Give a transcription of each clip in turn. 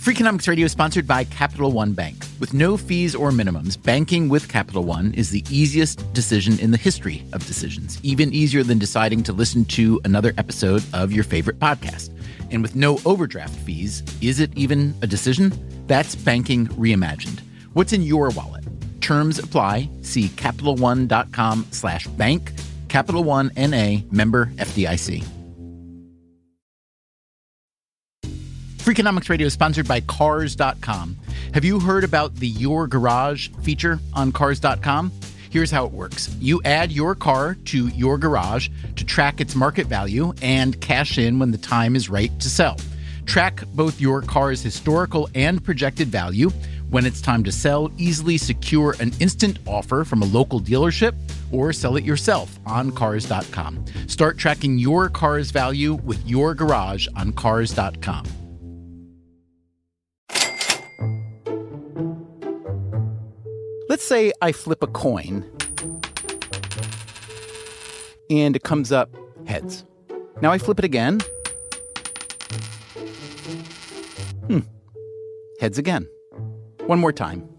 Freakonomics Radio is sponsored by Capital One Bank. With no fees or minimums, banking with Capital One is the easiest decision in the history of decisions, even easier than deciding to listen to another episode of your favorite podcast. And with no overdraft fees, is it even a decision? That's banking reimagined. What's in your wallet? Terms apply. See CapitalOne.com/bank. Capital One N.A. member FDIC. Freakonomics Radio is sponsored by Cars.com. Have you heard about the Your Garage feature on Cars.com? Here's how it works. You add your car to your garage to track its market value and cash in when the time is right to sell. Track both your car's historical and projected value. When it's time to sell, easily secure an instant offer from a local dealership or sell it yourself on Cars.com. Start tracking your car's value with your garage on Cars.com. Let's say I flip a coin and it comes up heads. Now I flip it again. Heads again. One more time.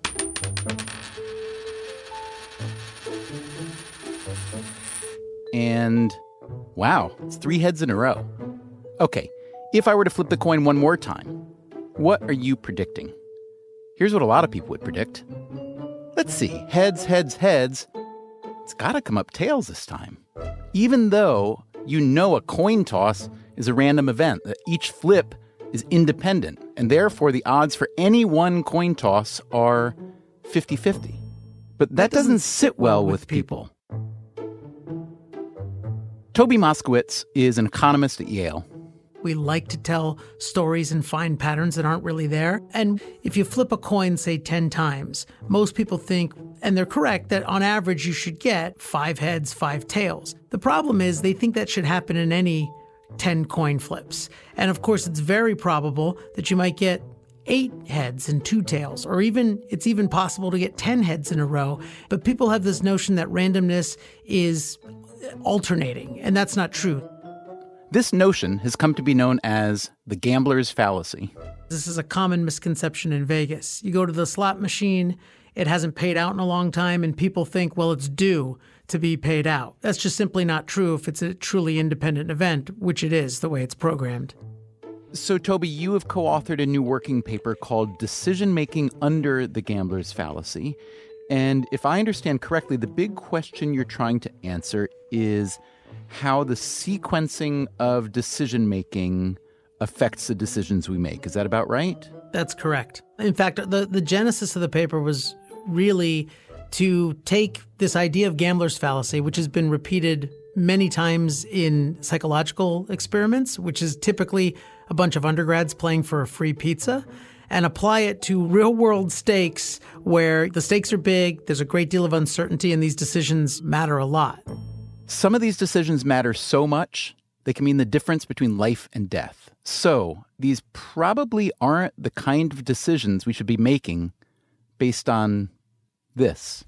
And wow, it's 3 heads in a row. Okay, if I were to flip the coin one more time, what are you predicting? Here's what a lot of people would predict. Let's see, heads, heads, heads. It's gotta come up tails this time. Even though you know a coin toss is a random event, that each flip is independent, and therefore the odds for any one coin toss are 50-50. But that doesn't sit well with people. Toby Moskowitz is an economist at Yale. We like to tell stories and find patterns that aren't really there. And if you flip a coin, say 10 times, most people think, and they're correct, that on average you should get 5 heads, 5 tails. The problem is they think that should happen in any 10 coin flips. And of course, it's very probable that you might get 8 heads and 2 tails, or it's even possible to get 10 heads in a row. But people have this notion that randomness is alternating, and that's not true. This notion has come to be known as the gambler's fallacy. This is a common misconception in Vegas. You go to the slot machine, it hasn't paid out in a long time, and people think, well, it's due to be paid out. That's just simply not true if it's a truly independent event, which it is, the way it's programmed. So, Toby, you have co-authored a new working paper called Decision-Making Under the Gambler's Fallacy. And if I understand correctly, the big question you're trying to answer is how the sequencing of decision-making affects the decisions we make. Is that about right? That's correct. In fact, the genesis of the paper was really to take this idea of gambler's fallacy, which has been repeated many times in psychological experiments, which is typically a bunch of undergrads playing for a free pizza, and apply it to real-world stakes where the stakes are big, there's a great deal of uncertainty, and these decisions matter a lot. Some of these decisions matter so much, they can mean the difference between life and death. So these probably aren't the kind of decisions we should be making based on this.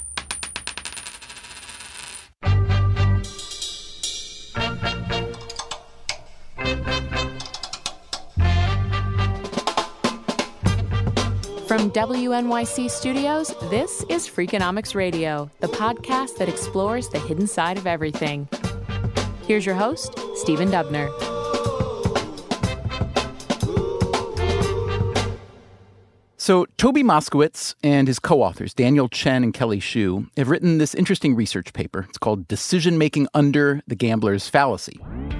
From WNYC Studios, this is Freakonomics Radio, the podcast that explores the hidden side of everything. Here's your host, Stephen Dubner. So Toby Moskowitz and his co-authors, Daniel Chen and Kelly Xu, have written this interesting research paper. It's called Decision-Making Under the Gambler's Fallacy.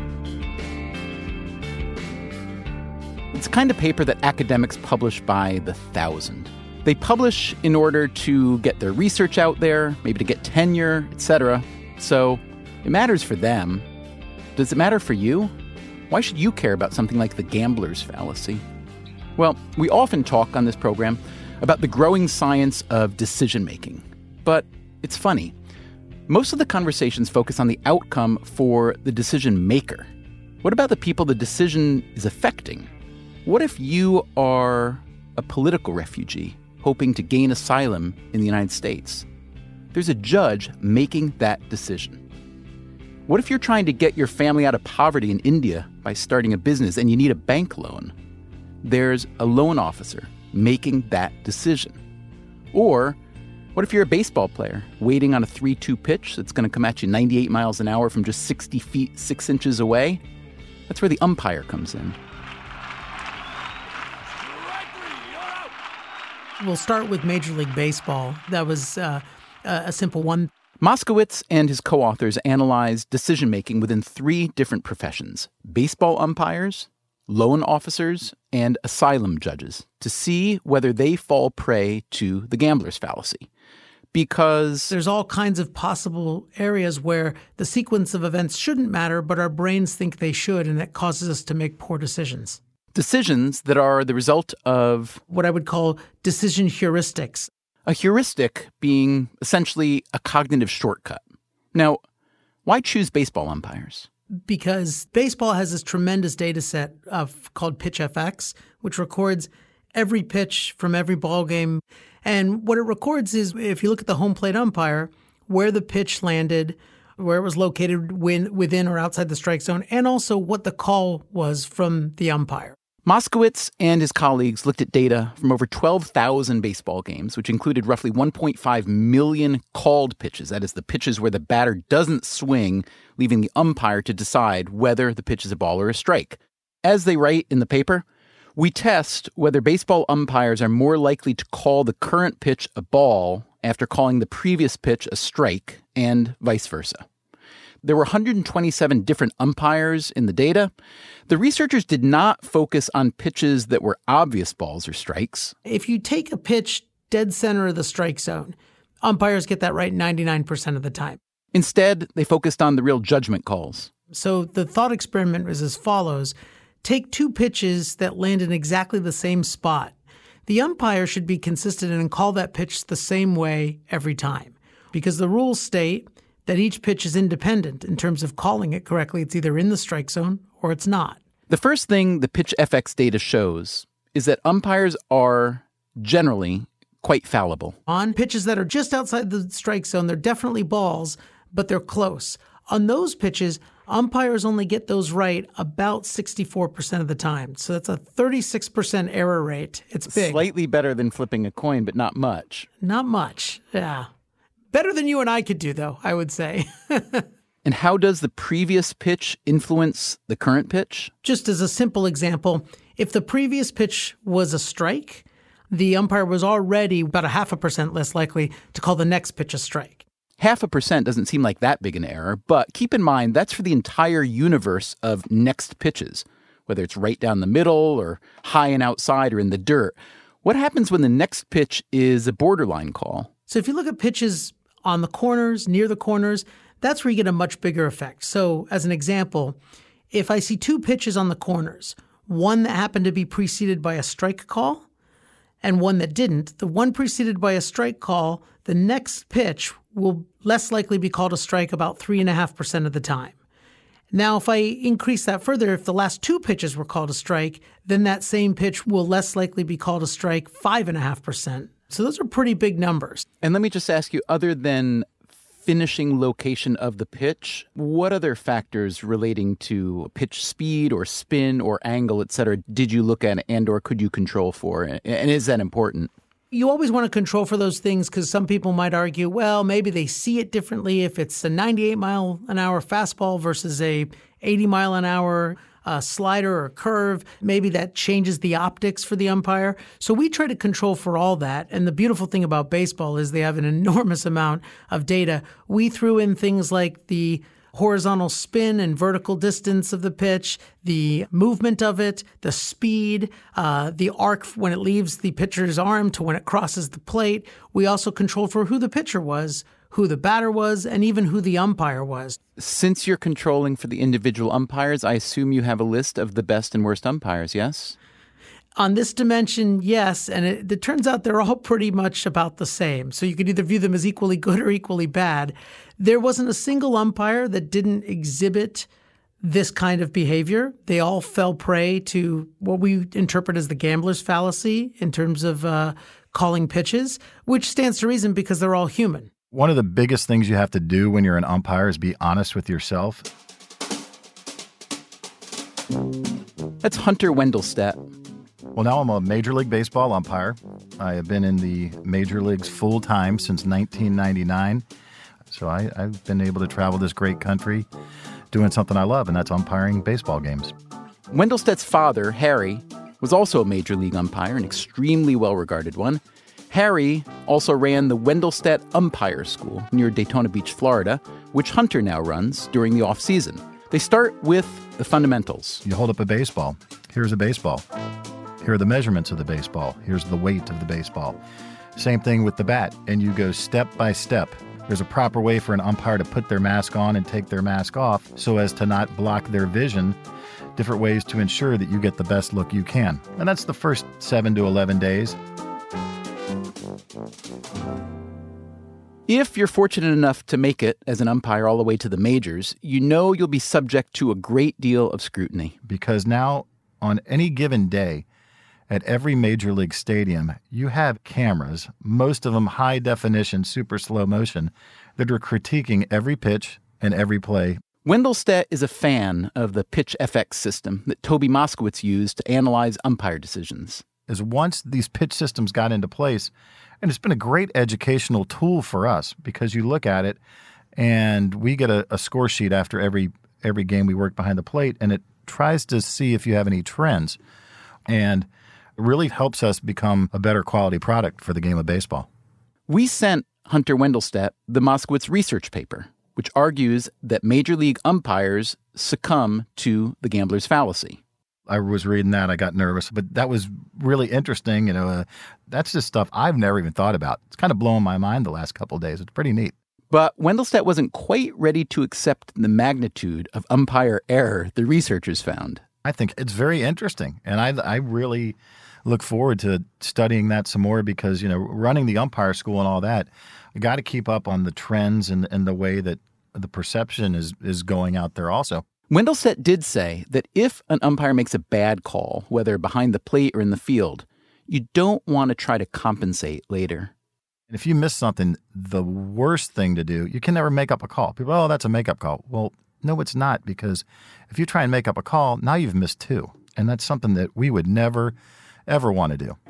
It's the kind of paper that academics publish by the thousand. They publish in order to get their research out there, maybe to get tenure, etc. So it matters for them. Does it matter for you? Why should you care about something like the gambler's fallacy? Well, we often talk on this program about the growing science of decision-making. But it's funny. Most of the conversations focus on the outcome for the decision maker. What about the people the decision is affecting? What if you are a political refugee hoping to gain asylum in the United States? There's a judge making that decision. What if you're trying to get your family out of poverty in India by starting a business and you need a bank loan? there's a loan officer making that decision? Or what if you're a baseball player waiting on a 3-2 pitch that's going to come at you 98 miles an hour from just 60 feet, 6 inches away? That's where the umpire comes in. We'll start with Major League Baseball. That was a simple one. Moskowitz and his co-authors analyzed decision-making within 3 different professions: baseball umpires, loan officers, and asylum judges, to see whether they fall prey to the gambler's fallacy. Because there's all kinds of possible areas where the sequence of events shouldn't matter, but our brains think they should, and that causes us to make poor decisions. Decisions that are the result of what I would call decision heuristics. A heuristic being essentially a cognitive shortcut. Now, why choose baseball umpires? Because baseball has this tremendous data set called PitchFX, which records every pitch from every ball game. And what it records is, if you look at the home plate umpire, where the pitch landed, where it was located within or outside the strike zone, and also what the call was from the umpire. Moskowitz and his colleagues looked at data from over 12,000 baseball games, which included roughly 1.5 million called pitches. That is, the pitches where the batter doesn't swing, leaving the umpire to decide whether the pitch is a ball or a strike. As they write in the paper, we test whether baseball umpires are more likely to call the current pitch a ball after calling the previous pitch a strike, and vice versa. There were 127 different umpires in the data. The researchers did not focus on pitches that were obvious balls or strikes. If you take a pitch dead center of the strike zone, umpires get that right 99% of the time. Instead, they focused on the real judgment calls. So the thought experiment was as follows. Take 2 pitches that land in exactly the same spot. The umpire should be consistent and call that pitch the same way every time, because the rules state that each pitch is independent in terms of calling it correctly. It's either in the strike zone or it's not. The first thing the PitchFX data shows is that umpires are generally quite fallible. On pitches that are just outside the strike zone, they're definitely balls, but they're close. On those pitches, umpires only get those right about 64% of the time. So that's a 36% error rate. It's big. Slightly better than flipping a coin, but not much. Not much, yeah. Better than you and I could do, though, I would say. And how does the previous pitch influence the current pitch? Just as a simple example, if the previous pitch was a strike, the umpire was already about 0.5% less likely to call the next pitch a strike. 0.5% doesn't seem like that big an error, but keep in mind that's for the entire universe of next pitches, whether it's right down the middle or high and outside or in the dirt. What happens when the next pitch is a borderline call? So if you look at pitches on the corners, near the corners, that's where you get a much bigger effect. So as an example, if I see 2 pitches on the corners, one that happened to be preceded by a strike call and one that didn't, the one preceded by a strike call, the next pitch will less likely be called a strike about 3.5% of the time. Now, if I increase that further, if the last 2 pitches were called a strike, then that same pitch will less likely be called a strike 5.5%. So those are pretty big numbers. And let me just ask you, other than finishing location of the pitch, what other factors relating to pitch speed or spin or angle, et cetera, did you look at and or could you control for? And is that important? You always want to control for those things because some people might argue, well, maybe they see it differently if it's a 98-mile-an-hour fastball versus a 80-mile-an-hour slider or curve. Maybe that changes the optics for the umpire. So we try to control for all that. And the beautiful thing about baseball is they have an enormous amount of data. We threw in things like the horizontal spin and vertical distance of the pitch, the movement of it, the speed, the arc when it leaves the pitcher's arm to when it crosses the plate. We also controlled for who the pitcher was, who the batter was, and even who the umpire was. Since you're controlling for the individual umpires, I assume you have a list of the best and worst umpires, yes? On this dimension, yes, and it turns out they're all pretty much about the same. So you could either view them as equally good or equally bad. There wasn't a single umpire that didn't exhibit this kind of behavior. They all fell prey to what we interpret as the gambler's fallacy in terms of calling pitches, which stands to reason because they're all human. One of the biggest things you have to do when you're an umpire is be honest with yourself. That's Hunter Wendelstedt. Well, now I'm a Major League Baseball umpire. I have been in the major leagues full time since 1999. So I've been able to travel this great country doing something I love, and that's umpiring baseball games. Wendelstedt's father, Harry, was also a major league umpire, an extremely well-regarded one. Harry also ran the Wendelstedt Umpire School near Daytona Beach, Florida, which Hunter now runs during the off-season. They start with the fundamentals. You hold up a baseball. Here's a baseball. Here are the measurements of the baseball. Here's the weight of the baseball. Same thing with the bat, and you go step by step. There's a proper way for an umpire to put their mask on and take their mask off so as to not block their vision. Different ways to ensure that you get the best look you can. And that's the first 7 to 11 days. If you're fortunate enough to make it as an umpire all the way to the majors, you know you'll be subject to a great deal of scrutiny. Because now, on any given day, at every major league stadium, you have cameras, most of them high definition, super slow motion, that are critiquing every pitch and every play. Wendelstedt is a fan of the Pitch FX system that Toby Moskowitz used to analyze umpire decisions. Is once these pitch systems got into place, and it's been a great educational tool for us because you look at it and we get a score sheet after every game we work behind the plate, and it tries to see if you have any trends. And it really helps us become a better quality product for the game of baseball. We sent Hunter Wendelstedt the Moskowitz research paper, which argues that major league umpires succumb to the gambler's fallacy. I was reading that. I got nervous, but that was really interesting. That's just stuff I've never even thought about. It's kind of blowing my mind the last couple of days. It's pretty neat. But Wendelstedt wasn't quite ready to accept the magnitude of umpire error the researchers found. I think it's very interesting, and I really look forward to studying that some more because, running the umpire school and all that, you got to keep up on the trends and the way that the perception is going out there also. Wendelstedt did say that if an umpire makes a bad call, whether behind the plate or in the field, you don't want to try to compensate later. And if you miss something, the worst thing to do, you can never make up a call. People, that's a makeup call. Well, no, it's not, because if you try and make up a call, now you've missed two. And that's something that we would never, ever want to do.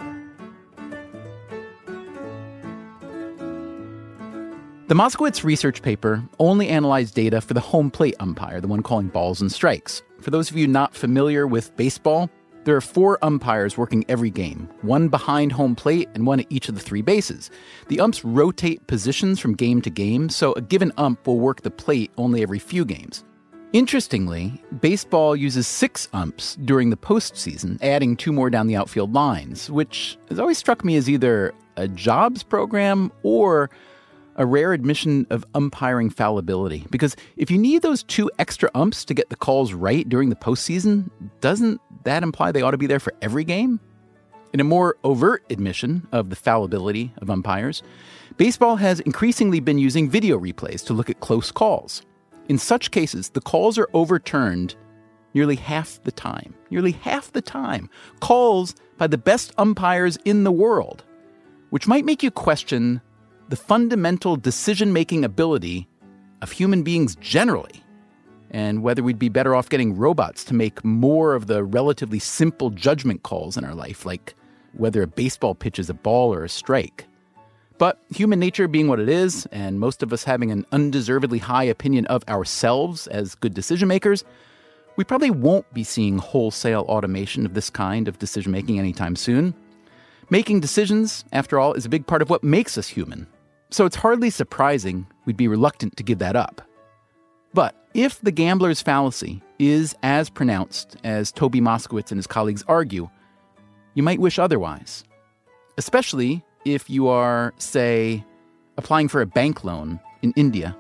The Moskowitz research paper only analyzed data for the home plate umpire, the one calling balls and strikes. For those of you not familiar with baseball, there are 4 umpires working every game, one behind home plate and one at each of the 3 bases. The umps rotate positions from game to game, so a given ump will work the plate only every few games. Interestingly, baseball uses 6 umps during the postseason, adding 2 more down the outfield lines, which has always struck me as either a jobs program or a rare admission of umpiring fallibility. Because if you need those 2 extra umps to get the calls right during the postseason, doesn't that imply they ought to be there for every game? In a more overt admission of the fallibility of umpires, baseball has increasingly been using video replays to look at close calls. In such cases, the calls are overturned nearly half the time. Nearly half the time. Calls by the best umpires in the world, which might make you question the fundamental decision-making ability of human beings generally, and whether we'd be better off getting robots to make more of the relatively simple judgment calls in our life, like whether a baseball pitch is a ball or a strike. But human nature being what it is, and most of us having an undeservedly high opinion of ourselves as good decision-makers, we probably won't be seeing wholesale automation of this kind of decision-making anytime soon. Making decisions, after all, is a big part of what makes us human. So it's hardly surprising we'd be reluctant to give that up. But if the gambler's fallacy is as pronounced as Toby Moskowitz and his colleagues argue, you might wish otherwise. Especially if you are, say, applying for a bank loan in India.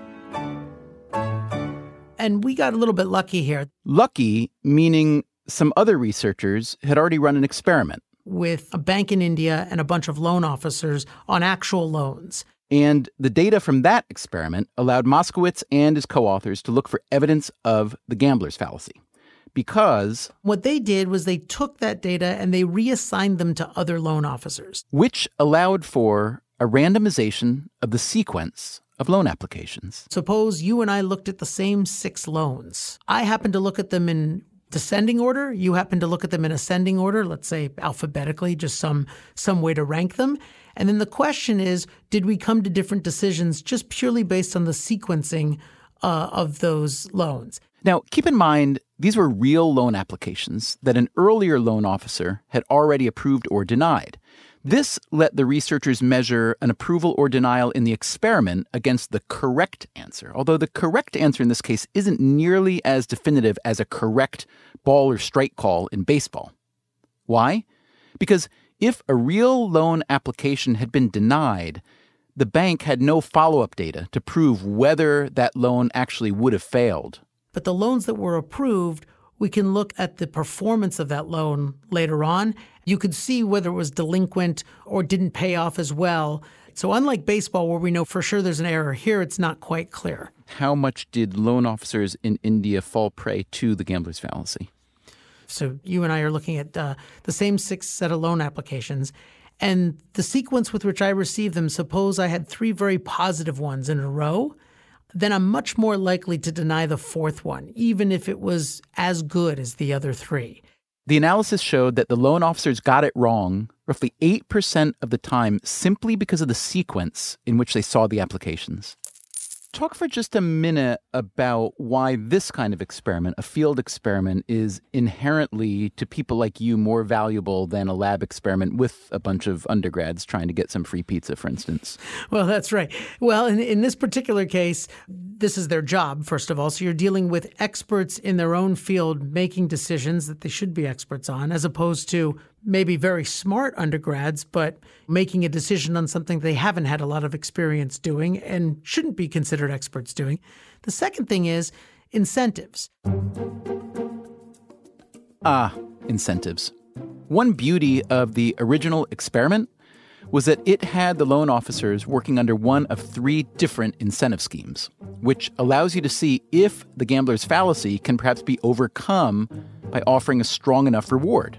And we got a little bit lucky here. Lucky meaning some other researchers had already run an experiment with a bank in India and a bunch of loan officers on actual loans. And the data from that experiment allowed Moskowitz and his co-authors to look for evidence of the gambler's fallacy. Because what they did was they took that data and they reassigned them to other loan officers, which allowed for a randomization of the sequence of loan applications. Suppose you and I looked at the same 6 loans. I happened to look at them in descending order. You happen to look at them in ascending order, let's say alphabetically, just some way to rank them. And then the question is, did we come to different decisions just purely based on the sequencing of those loans? Now, keep in mind, these were real loan applications that an earlier loan officer had already approved or denied. This let the researchers measure an approval or denial in the experiment against the correct answer, although the correct answer in this case isn't nearly as definitive as a correct ball or strike call in baseball. Why? Because if a real loan application had been denied, the bank had no follow-up data to prove whether that loan actually would have failed. But the loans that were approved, we can look at the performance of that loan later on. You could see whether it was delinquent or didn't pay off as well. So unlike baseball, where we know for sure there's an error, here it's not quite clear. How much did loan officers in India fall prey to the gambler's fallacy? So you and I are looking at the same 6 set of loan applications. And the sequence with which I received them, suppose I had 3 very positive ones in a row, then I'm much more likely to deny the 4th one, even if it was as good as the other 3. The analysis showed that the loan officers got it wrong roughly 8% of the time simply because of the sequence in which they saw the applications. Talk for just a minute about why this kind of experiment, a field experiment, is inherently, to people like you, more valuable than a lab experiment with a bunch of undergrads trying to get some free pizza, for instance. Well, that's right. Well, in this particular case, this is their job, first of all. So you're dealing with experts in their own field making decisions that they should be experts on, as opposed to maybe very smart undergrads, but making a decision on something they haven't had a lot of experience doing and shouldn't be considered experts doing. The second thing is incentives. Incentives. One beauty of the original experiment was that it had the loan officers working under one of 3 different incentive schemes, which allows you to see if the gambler's fallacy can perhaps be overcome by offering a strong enough reward.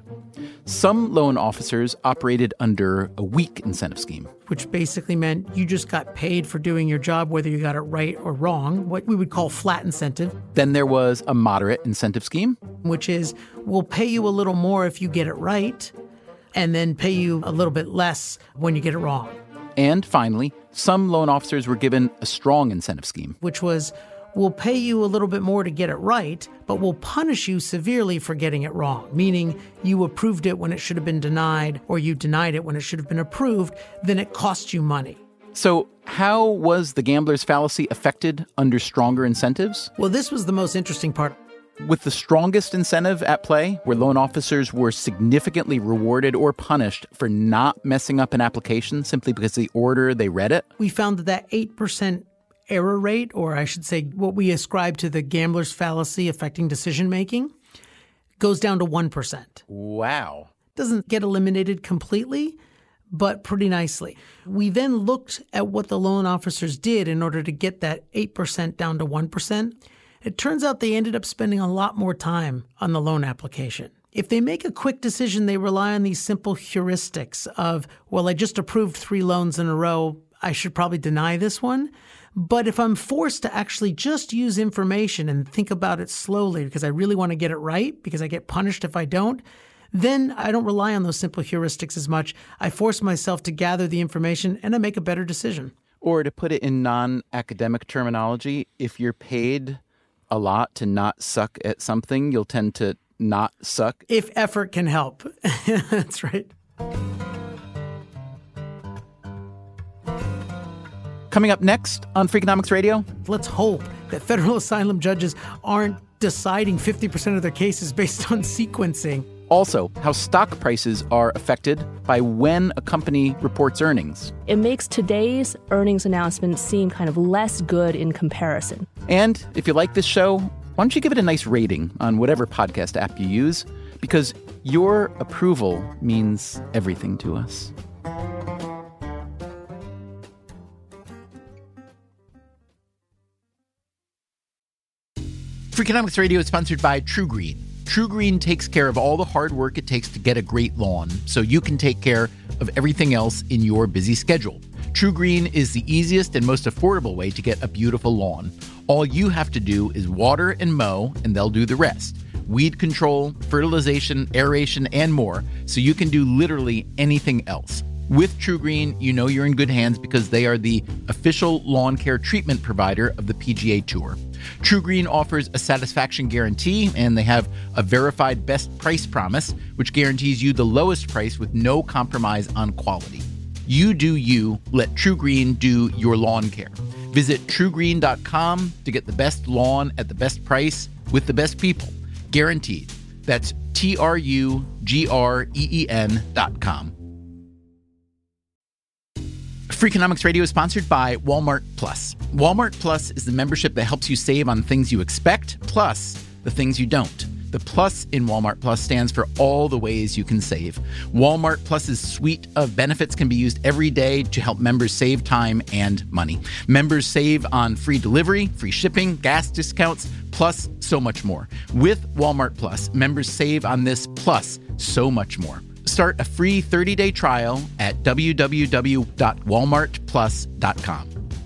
Some loan officers operated under a weak incentive scheme, which basically meant you just got paid for doing your job, whether you got it right or wrong, what we would call flat incentive. Then there was a moderate incentive scheme, which is we'll pay you a little more if you get it right, and then pay you a little bit less when you get it wrong. And finally, some loan officers were given a strong incentive scheme, which was we'll pay you a little bit more to get it right, but we'll punish you severely for getting it wrong, meaning you approved it when it should have been denied, or you denied it when it should have been approved, then it cost you money. So how was the gambler's fallacy affected under stronger incentives? Well, this was the most interesting part. With the strongest incentive at play, where loan officers were significantly rewarded or punished for not messing up an application simply because of the order they read it, we found that 8% error rate, or I should say what we ascribe to the gambler's fallacy affecting decision-making, goes down to 1%. Wow. Doesn't get eliminated completely, but pretty nicely. We then looked at what the loan officers did in order to get that 8% down to 1%. It turns out they ended up spending a lot more time on the loan application. If they make a quick decision, they rely on these simple heuristics of, well, I just approved 3 loans in a row, I should probably deny this one. But if I'm forced to actually just use information and think about it slowly because I really want to get it right, because I get punished if I don't, then I don't rely on those simple heuristics as much. I force myself to gather the information and I make a better decision. Or to put it in non-academic terminology, if you're paid a lot to not suck at something, you'll tend to not suck. If effort can help. That's right. Coming up next on Freakonomics Radio. Let's hope that federal asylum judges aren't deciding 50% of their cases based on sequencing. Also, how stock prices are affected by when a company reports earnings. It makes today's earnings announcement seem kind of less good in comparison. And if you like this show, why don't you give it a nice rating on whatever podcast app you use? Because your approval means everything to us. Freakonomics Radio is sponsored by TruGreen. TruGreen takes care of all the hard work it takes to get a great lawn, so you can take care of everything else in your busy schedule. TruGreen is the easiest and most affordable way to get a beautiful lawn. All you have to do is water and mow, and they'll do the rest. weed control, fertilization, aeration, and more, so you can do literally anything else. With TruGreen, you know you're in good hands because they are the official lawn care treatment provider of the PGA Tour. TruGreen offers a satisfaction guarantee, and they have a verified best price promise, which guarantees you the lowest price with no compromise on quality. You do you, let TruGreen do your lawn care. Visit TruGreen.com to get the best lawn at the best price with the best people. Guaranteed. That's TruGreen.com. Freakonomics Radio is sponsored by Walmart Plus. Walmart Plus is the membership that helps you save on things you expect, plus the things you don't. The plus in Walmart Plus stands for all the ways you can save. Walmart Plus's suite of benefits can be used every day to help members save time and money. Members save on free delivery, free shipping, gas discounts, plus so much more. With Walmart Plus, members save on this plus so much more. Start a free 30-day trial at www.walmartplus.com.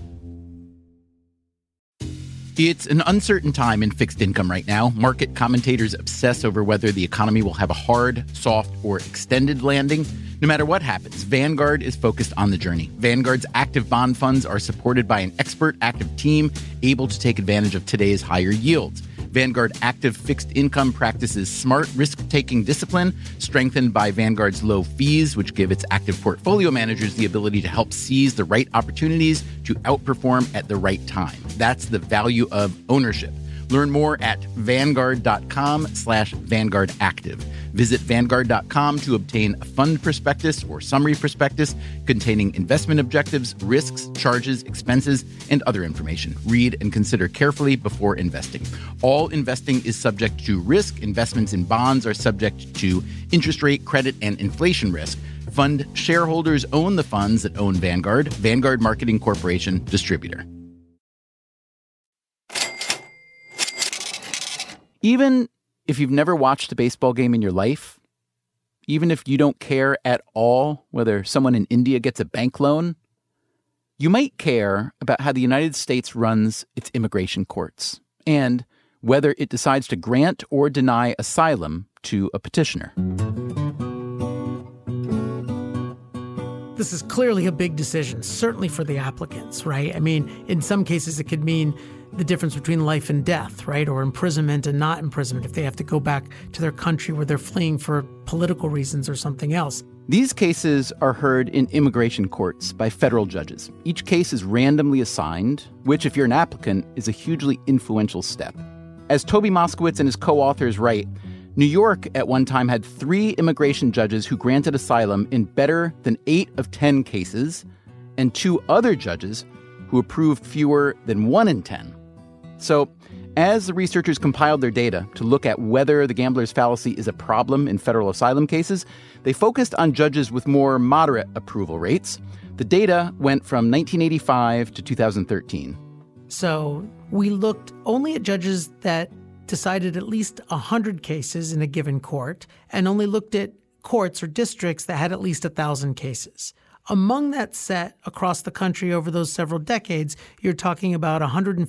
It's an uncertain time in fixed income right now. Market commentators obsess over whether the economy will have a hard, soft, or extended landing. No matter what happens, Vanguard is focused on the journey. Vanguard's active bond funds are supported by an expert active team able to take advantage of today's higher yields. Vanguard Active Fixed Income practices smart risk-taking discipline, strengthened by Vanguard's low fees, which give its active portfolio managers the ability to help seize the right opportunities to outperform at the right time. That's the value of ownership. Learn more at Vanguard.com/Vanguard Active. Visit Vanguard.com to obtain a fund prospectus or summary prospectus containing investment objectives, risks, charges, expenses, and other information. Read and consider carefully before investing. All investing is subject to risk. Investments in bonds are subject to interest rate, credit, and inflation risk. Fund shareholders own the funds that own Vanguard. Vanguard Marketing Corporation, distributor. Even if you've never watched a baseball game in your life, even if you don't care at all whether someone in India gets a bank loan, you might care about how the United States runs its immigration courts and whether it decides to grant or deny asylum to a petitioner. This is clearly a big decision, certainly for the applicants, right? I mean, in some cases, it could mean the difference between life and death, right? Or imprisonment and not imprisonment if they have to go back to their country where they're fleeing for political reasons or something else. These cases are heard in immigration courts by federal judges. Each case is randomly assigned, which, if you're an applicant, is a hugely influential step. As Toby Moskowitz and his co-authors write, New York at one time had 3 immigration judges who granted asylum in better than 8 of 10 cases, and 2 other judges who approved fewer than 1 in 10. So, as the researchers compiled their data to look at whether the gambler's fallacy is a problem in federal asylum cases, they focused on judges with more moderate approval rates. The data went from 1985 to 2013. So we looked only at judges that decided at least 100 cases in a given court and only looked at courts or districts that had at least 1,000 cases. Among that set across the country over those several decades, you're talking about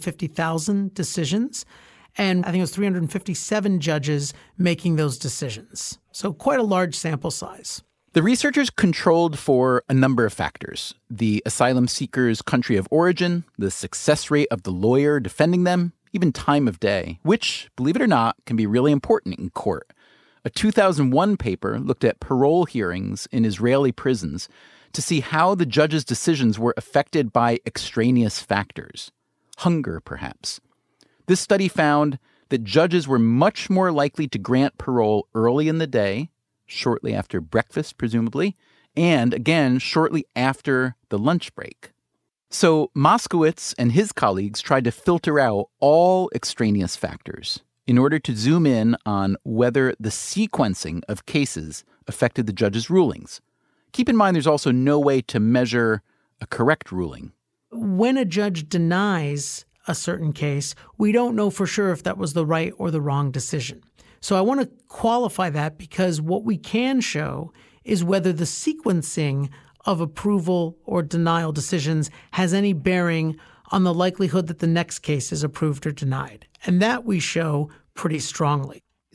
150,000 decisions, and I think it was 357 judges making those decisions. So quite a large sample size. The researchers controlled for a number of factors: the asylum seeker's country of origin, the success rate of the lawyer defending them, even time of day, which, believe it or not, can be really important in court. A 2001 paper looked at parole hearings in Israeli prisons to see how the judges' decisions were affected by extraneous factors. Hunger, perhaps. This study found that judges were much more likely to grant parole early in the day, shortly after breakfast, presumably, and again, shortly after the lunch break. So Moskowitz and his colleagues tried to filter out all extraneous factors in order to zoom in on whether the sequencing of cases affected the judge's rulings. Keep in mind, there's also no way to measure a correct ruling. When a judge denies a certain case, we don't know for sure if that was the right or the wrong decision. So I want to qualify that because what we can show is whether the sequencing of approval or denial decisions has any bearing on the likelihood that the next case is approved or denied. And that we show pretty strongly.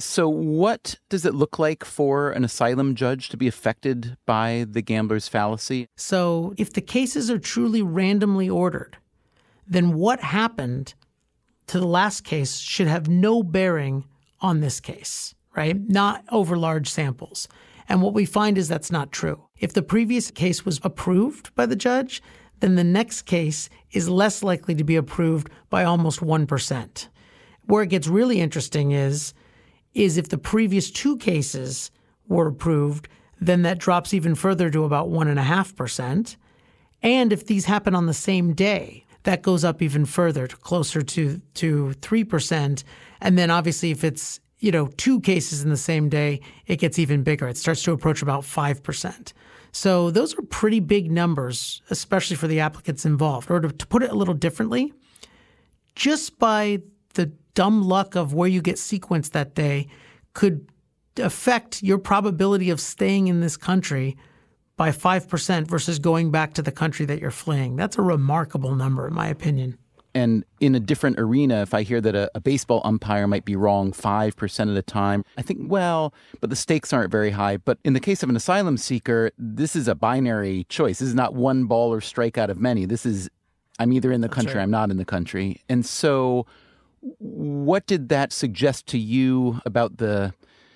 So what does it look like for an asylum judge to be affected by the gambler's fallacy? So if the cases are truly randomly ordered, then what happened to the last case should have no bearing on this case, right? Not over large samples. And what we find is that's not true. If the previous case was approved by the judge, then the next case is less likely to be approved by almost 1%. Where it gets really interesting is if the previous two cases were approved, then that drops even further to about 1.5%. And if these happen on the same day, that goes up even further to closer to 3%. And then obviously if it's, two cases in the same day, it gets even bigger. It starts to approach about 5%. So those are pretty big numbers, especially for the applicants involved. Or to put it a little differently, just by the dumb luck of where you get sequenced that day could affect your probability of staying in this country by 5% versus going back to the country that you're fleeing. That's a remarkable number, in my opinion. And in a different arena, if I hear that a baseball umpire might be wrong 5% of the time, I think, well, but the stakes aren't very high. But in the case of an asylum seeker, this is a binary choice. This is not one ball or strike out of many. This is, I'm either in the country, I'm not in the country. And so what did that suggest to you about the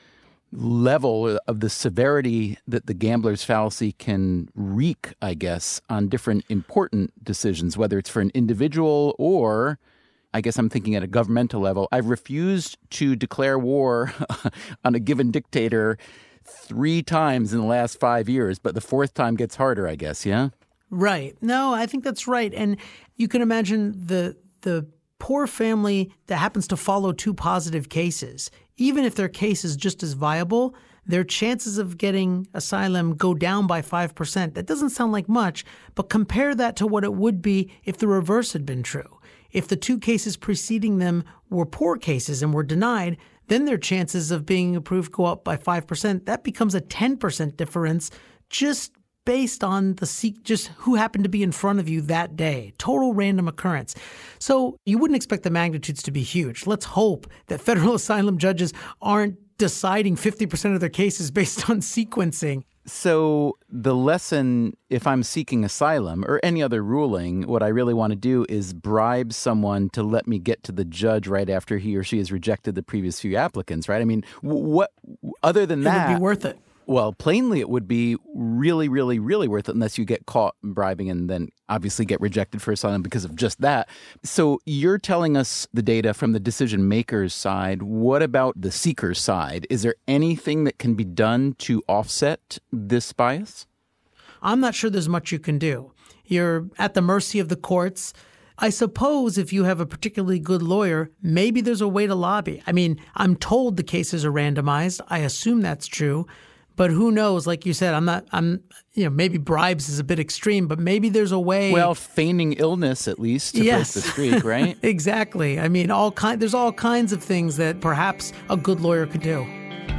level of the severity that the gambler's fallacy can wreak, I guess, on different important decisions, whether it's for an individual or, I guess I'm thinking at a governmental level. I've refused to declare war on a given dictator 3 times in the last 5 years, but the 4th time gets harder, I guess, yeah? Right. No, I think that's right. And you can imagine the poor family that happens to follow 2 positive cases. Even if their case is just as viable, their chances of getting asylum go down by 5%. That doesn't sound like much, but compare that to what it would be if the reverse had been true. If the 2 cases preceding them were poor cases and were denied, then their chances of being approved go up by 5%. That becomes a 10% difference just based on just who happened to be in front of you that day. Total random occurrence. So you wouldn't expect the magnitudes to be huge. Let's hope that federal asylum judges aren't deciding 50% of their cases based on sequencing. So the lesson, if I'm seeking asylum or any other ruling, what I really want to do is bribe someone to let me get to the judge right after he or she has rejected the previous few applicants, right? I mean, what other than that? It would be worth it. Well, plainly, it would be really, really, really worth it unless you get caught bribing and then obviously get rejected for asylum because of just that. So you're telling us the data from the decision maker's side. What about the seeker's side? Is there anything that can be done to offset this bias? I'm not sure there's much you can do. You're at the mercy of the courts. I suppose if you have a particularly good lawyer, maybe there's a way to lobby. I mean, I'm told the cases are randomized. I assume that's true. But who knows? Like you said, maybe bribes is a bit extreme, but maybe there's a way. Well, feigning illness, at least, to break the streak, right? Exactly. I mean, there's all kinds of things that perhaps a good lawyer could do.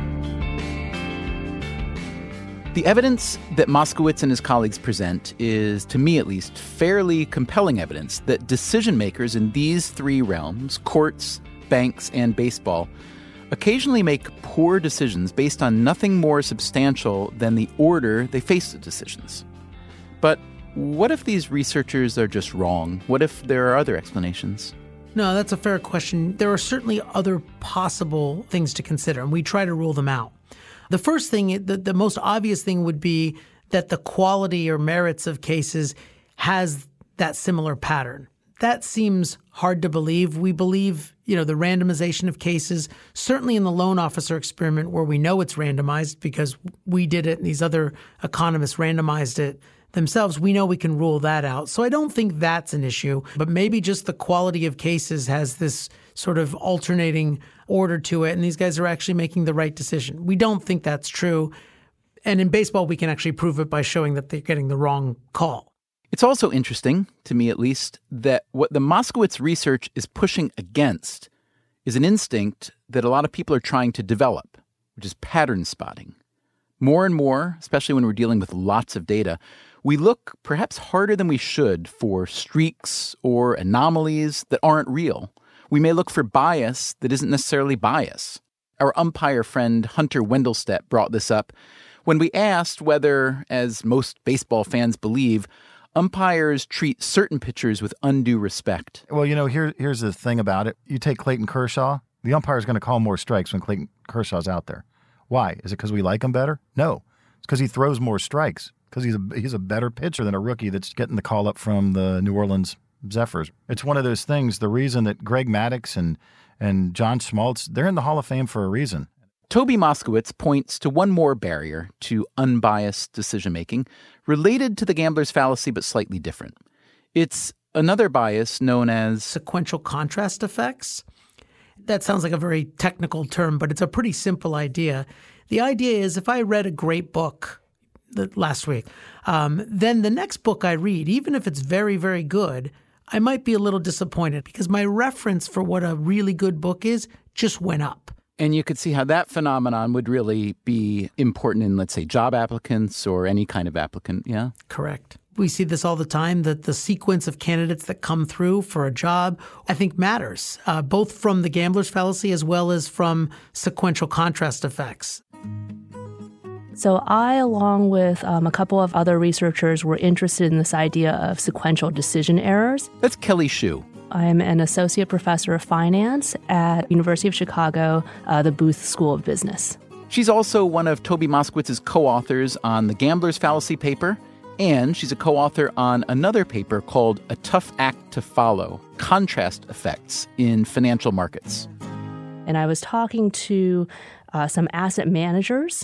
The evidence that Moskowitz and his colleagues present is, to me at least, fairly compelling evidence that decision makers in these 3 realms, courts, banks, and baseball, occasionally make poor decisions based on nothing more substantial than the order they face the decisions. But what if these researchers are just wrong? What if there are other explanations? No, that's a fair question. There are certainly other possible things to consider, and we try to rule them out. The first thing, the most obvious thing would be that the quality or merits of cases has that similar pattern. That seems hard to believe. We believe, the randomization of cases, certainly in the loan officer experiment where we know it's randomized because we did it and these other economists randomized it themselves, we know we can rule that out. So I don't think that's an issue, but maybe just the quality of cases has this sort of alternating order to it, and these guys are actually making the right decision. We don't think that's true. And in baseball, we can actually prove it by showing that they're getting the wrong call. It's also interesting, to me at least, that what the Moskowitz research is pushing against is an instinct that a lot of people are trying to develop, which is pattern spotting. More and more, especially when we're dealing with lots of data, we look perhaps harder than we should for streaks or anomalies that aren't real. We may look for bias that isn't necessarily bias. Our umpire friend Hunter Wendelstedt brought this up when we asked whether, as most baseball fans believe, umpires treat certain pitchers with undue respect. Well, here's the thing about it. You take Clayton Kershaw, the umpire is going to call more strikes when Clayton Kershaw's out there. Why? Is it because we like him better? No. It's because he throws more strikes, because he's a better pitcher than a rookie that's getting the call up from the New Orleans Zephyrs. It's one of those things, the reason that Greg Maddux and John Schmaltz, they're in the Hall of Fame for a reason. Toby Moskowitz points to one more barrier to unbiased decision-making related to the gambler's fallacy but slightly different. It's another bias known as sequential contrast effects. That sounds like a very technical term, but it's a pretty simple idea. The idea is if I read a great book last week, then the next book I read, even if it's very, very good, I might be a little disappointed because my reference for what a really good book is just went up. And you could see how that phenomenon would really be important in, let's say, job applicants or any kind of applicant, yeah? Correct. We see this all the time, that the sequence of candidates that come through for a job, I think matters, both from the gambler's fallacy as well as from sequential contrast effects. So I, along with a couple of other researchers, were interested in this idea of sequential decision errors. That's Kelly Shue. I'm an associate professor of finance at University of Chicago, the Booth School of Business. She's also one of Toby Moskowitz's co-authors on the Gambler's Fallacy paper, and she's a co-author on another paper called A Tough Act to Follow, Contrast Effects in Financial Markets. And I was talking to some asset managers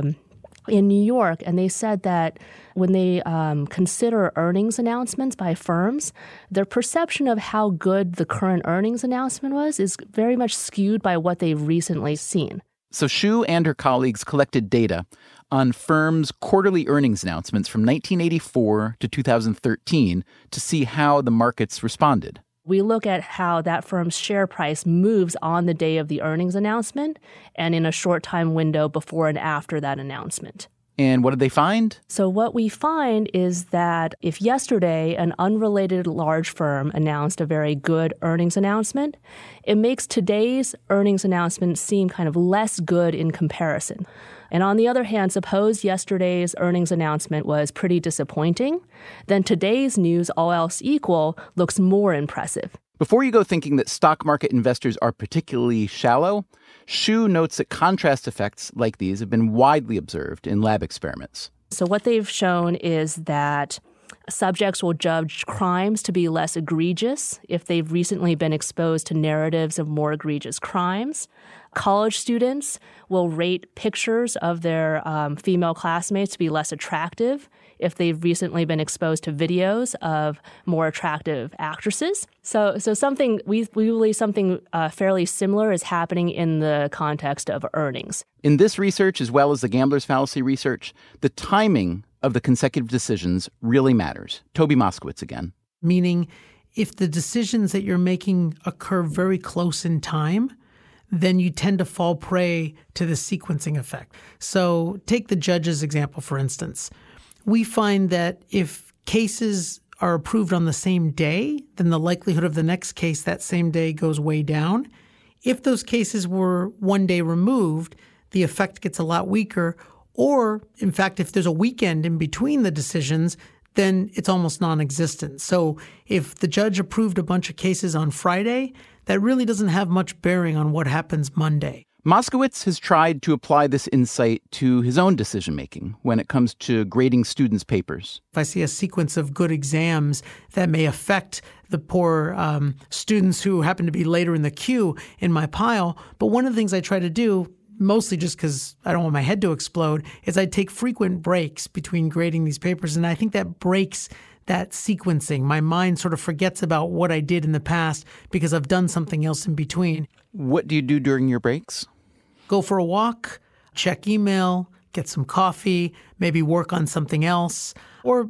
in New York, and they said that when they consider earnings announcements by firms, their perception of how good the current earnings announcement was is very much skewed by what they've recently seen. So Shue and her colleagues collected data on firms' quarterly earnings announcements from 1984 to 2013 to see how the markets responded. We look at how that firm's share price moves on the day of the earnings announcement and in a short time window before and after that announcement. And what did they find? So what we find is that if yesterday an unrelated large firm announced a very good earnings announcement, it makes today's earnings announcement seem kind of less good in comparison. And on the other hand, suppose yesterday's earnings announcement was pretty disappointing, then today's news, all else equal, looks more impressive. Before you go thinking that stock market investors are particularly shallow, Shue notes that contrast effects like these have been widely observed in lab experiments. So what they've shown is that subjects will judge crimes to be less egregious if they've recently been exposed to narratives of more egregious crimes. College students will rate pictures of their female classmates to be less attractive if they've recently been exposed to videos of more attractive actresses. So something we believe something fairly similar is happening in the context of earnings. In this research, as well as the Gambler's Fallacy research, the timing of the consecutive decisions really matters. Toby Moskowitz again. Meaning, if the decisions that you're making occur very close in time, then you tend to fall prey to the sequencing effect. So take the judge's example, for instance. We find that if cases are approved on the same day, then the likelihood of the next case that same day goes way down. If those cases were one day removed, the effect gets a lot weaker. Or, in fact, if there's a weekend in between the decisions, then it's almost non-existent. So if the judge approved a bunch of cases on Friday, that really doesn't have much bearing on what happens Monday. Moskowitz has tried to apply this insight to his own decision-making when it comes to grading students' papers. If I see a sequence of good exams that may affect the poor students who happen to be later in the queue in my pile, but one of the things I try to do, mostly just because I don't want my head to explode, is I take frequent breaks between grading these papers, and I think that breaks that sequencing. My mind sort of forgets about what I did in the past because I've done something else in between. What do you do during your breaks? Go for a walk, check email, get some coffee, maybe work on something else. Or,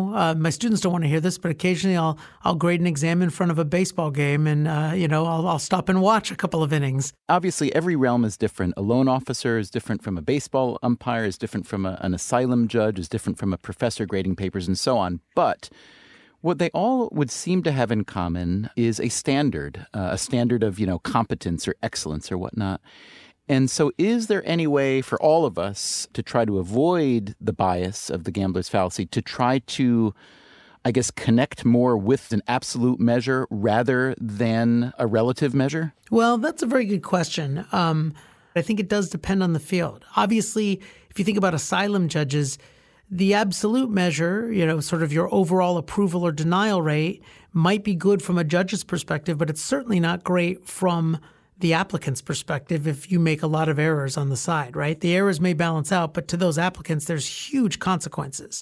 my students don't want to hear this, but occasionally I'll grade an exam in front of a baseball game and, I'll stop and watch a couple of innings. Obviously, every realm is different. A loan officer is different from a baseball umpire, is different from an asylum judge, is different from a professor grading papers, and so on. But what they all would seem to have in common is a standard of, competence or excellence or whatnot. And so is there any way for all of us to try to avoid the bias of the gambler's fallacy, to try to, I guess, connect more with an absolute measure rather than a relative measure? Well, that's a very good question. I think it does depend on the field. Obviously, if you think about asylum judges, the absolute measure, sort of your overall approval or denial rate might be good from a judge's perspective, but it's certainly not great from the applicant's perspective if you make a lot of errors on the side, right? The errors may balance out, but to those applicants, there's huge consequences.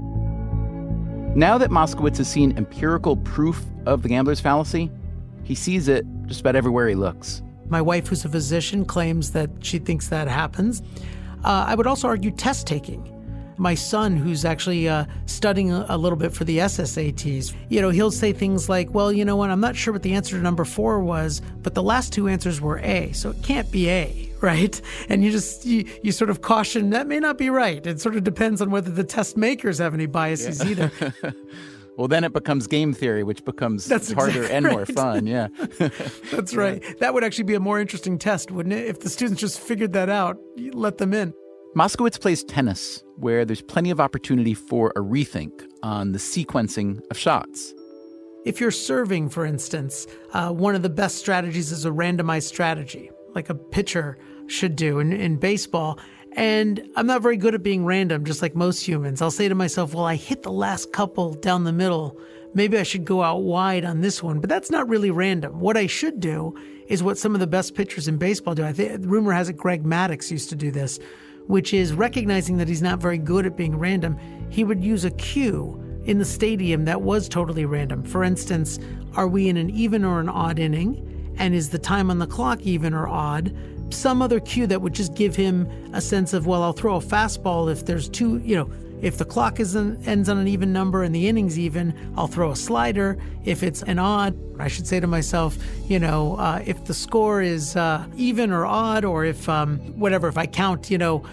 Now that Moskowitz has seen empirical proof of the gambler's fallacy, he sees it just about everywhere he looks. My wife, who's a physician, claims that she thinks that happens. I would also argue test taking. My son, who's actually studying a little bit for the SSATs, he'll say things like, well, you know what, I'm not sure what the answer to number 4 was, but the last 2 answers were A, so it can't be A, right? And you sort of caution, that may not be right. It sort of depends on whether the test makers have any biases either. Well, then it becomes game theory, which becomes harder and more fun, yeah. That's right. That would actually be a more interesting test, wouldn't it? If the students just figured that out, you let them in. Moskowitz plays tennis, where there's plenty of opportunity for a rethink on the sequencing of shots. If you're serving, for instance, one of the best strategies is a randomized strategy, like a pitcher should do in baseball. And I'm not very good at being random, just like most humans. I'll say to myself, well, I hit the last couple down the middle. Maybe I should go out wide on this one. But that's not really random. What I should do is what some of the best pitchers in baseball do. I think rumor has it Greg Maddux used to do this, which is recognizing that he's not very good at being random. He would use a cue in the stadium that was totally random. For instance, are we in an even or an odd inning? And is the time on the clock even or odd? Some other cue that would just give him a sense of, well, I'll throw a fastball if there's two, if the clock ends on an even number and the inning's even, I'll throw a slider. If it's an odd, I should say to myself, if the score is even or odd, or if if I count,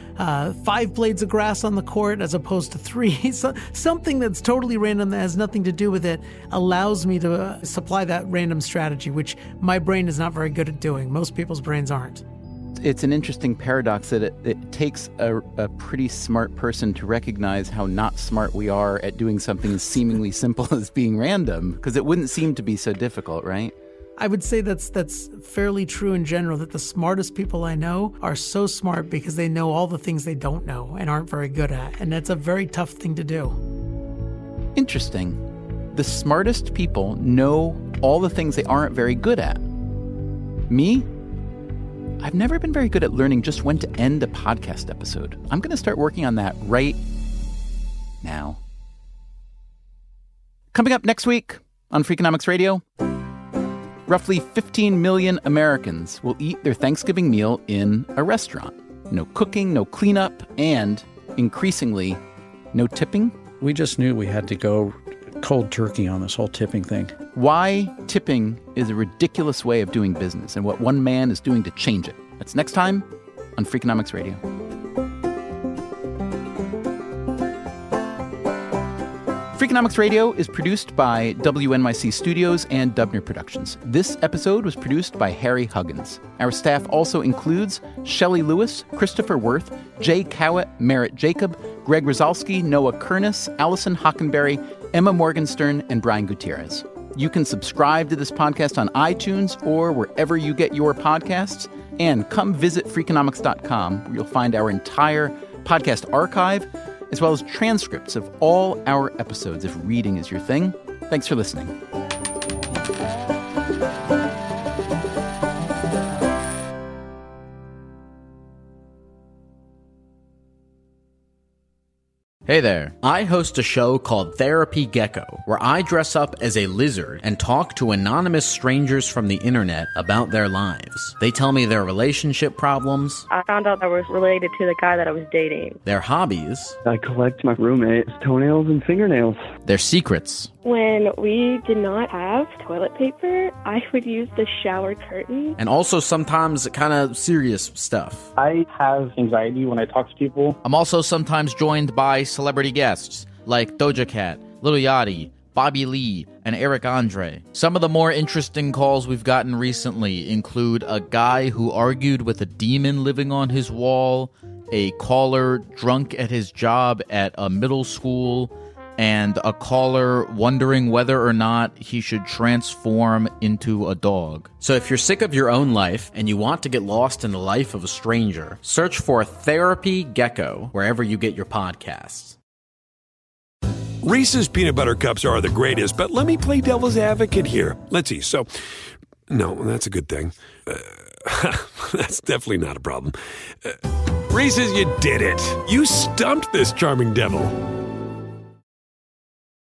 5 blades of grass on the court as opposed to 3, so something that's totally random that has nothing to do with it allows me to supply that random strategy, which my brain is not very good at doing. Most people's brains aren't. It's an interesting paradox that it takes a pretty smart person to recognize how not smart we are at doing something as seemingly simple as being random, because it wouldn't seem to be so difficult, right? I would say that's fairly true in general, that the smartest people I know are so smart because they know all the things they don't know and aren't very good at. And that's a very tough thing to do. Interesting. The smartest people know all the things they aren't very good at. Me? I've never been very good at learning just when to end a podcast episode. I'm going to start working on that right now. Coming up next week on Freakonomics Radio, roughly 15 million Americans will eat their Thanksgiving meal in a restaurant. No cooking, no cleanup, and increasingly, no tipping. We just knew we had to go cold turkey on this whole tipping thing. Why tipping is a ridiculous way of doing business and what one man is doing to change it. That's next time on Freakonomics Radio. Freakonomics Radio is produced by WNYC Studios and Dubner Productions. This episode was produced by Harry Huggins. Our staff also includes Shelley Lewis, Christopher Worth, Jay Cowett, Merritt Jacob, Greg Rosalski, Noah Kernis, Allison Hockenberry, Emma Morgenstern, and Brian Gutierrez. You can subscribe to this podcast on iTunes or wherever you get your podcasts. And come visit Freakonomics.com, where you'll find our entire podcast archive, as well as transcripts of all our episodes if reading is your thing. Thanks for listening. Hey there. I host a show called Therapy Gecko, where I dress up as a lizard and talk to anonymous strangers from the internet about their lives. They tell me their relationship problems. I found out I was related to the guy that I was dating. Their hobbies. I collect my roommate's toenails and fingernails. Their secrets. When we did not have toilet paper, I would use the shower curtain. And also sometimes kind of serious stuff. I have anxiety when I talk to people. I'm also sometimes joined by celebrity guests like Doja Cat, Lil Yachty, Bobby Lee, and Eric Andre. Some of the more interesting calls we've gotten recently include a guy who argued with a demon living on his wall, a caller drunk at his job at a middle school, and a caller wondering whether or not he should transform into a dog. So if you're sick of your own life and you want to get lost in the life of a stranger, search for Therapy Gecko wherever you get your podcasts. Reese's peanut butter cups are the greatest, but let me play devil's advocate here. Let's see. So, no, that's a good thing. That's definitely not a problem. Reese's, you did it. You stumped this charming devil.